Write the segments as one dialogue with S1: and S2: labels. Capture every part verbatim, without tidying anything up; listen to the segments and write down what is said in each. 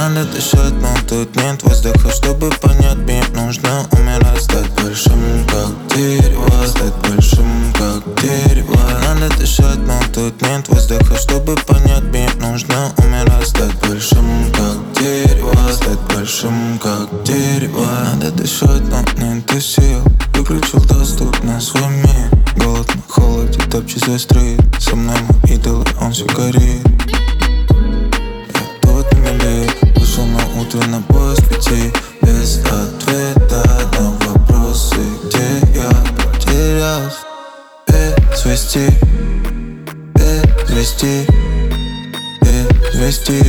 S1: надо дышать, но тут нет воздуха. Чтобы понять, мне нужно умирать. Стать большим, как дерево. Стать большим, как дерево. Надо дышать, но тут нет воздуха. Чтобы понять, мне нужно умирать. Стать большим, как дерево. Стать большим, как дерево. Надо дышать, но нет сил. Выключил доступ на свой мир. Голод на холоде, топчет сестры. Со мной мой идол, он все горит. Вышел на утро на поезд пяти. Без ответа на вопросы, где я потерялся. Без вести, без вести, без вести,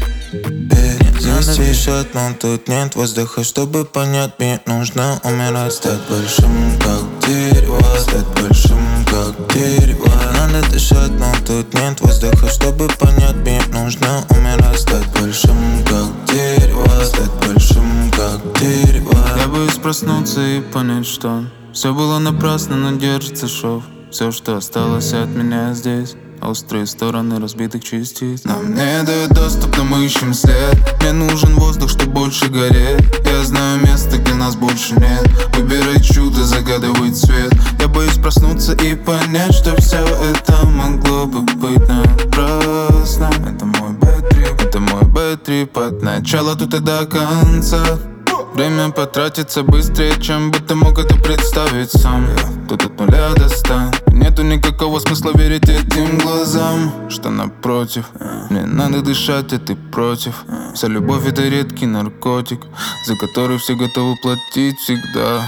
S1: без вести. Надо дышать, но тут нет воздуха. Чтобы понять, мне нужно умирать. Стать большим, как дерево. Стать большим, как дерево. Надо дышать, но тут нет воздуха. Чтобы понять, мне нужно умирать. Стать большим, как дерево. Стать большим, как дерево.
S2: Я боюсь проснуться и понять, что все было напрасно, но держится шов. Все, что осталось от меня здесь, острые стороны разбитых частиц. Нам не дают доступ, но мы ищем след. Мне нужен воздух, чтобы больше гореть. Я знаю место, где нас больше нет. Выбирай чудо, загадывай цвет. Я боюсь проснуться и понять, что все это могло бы быть напрасно. Это мой бэт-трип, это мой бэт-трип. От начала тут и до конца. Время потратится быстрее, чем бы ты мог это представить сам. Тут от нуля до ста. Нету никакого смысла верить этим глазам, что напротив. Мне надо дышать, а ты против. Вся любовь — это редкий наркотик, за который все готовы платить всегда.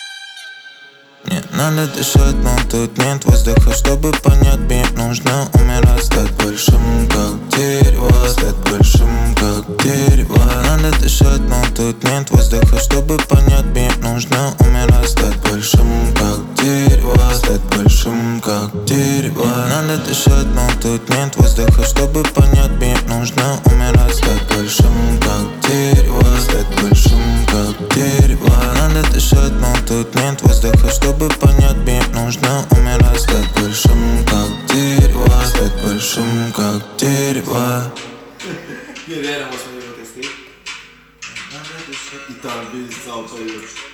S1: Мне надо дышать, но тут нет воздуха. Чтобы понять, мне нужно умирать. Стать большим, как дерево. Стать большим, как дерево. Надо дышать, но тут нет воздуха. Чтобы понять, мне нужно умирать. Стать большим, как дерево. Стать большим, как дерево. Надо дышать, но тут нет воздуха. Чтобы понять, мне нужно умирать. Стать большим, как дерево. Стать большим, как дерево. Надо дышать, но тут нет воздуха. Чтобы понять, мне нужно умирать. Стать большим, как дерево. Стать большим, как дерево.
S3: Не, реально, вот смотри, вот и стоит. И там весь зал поет.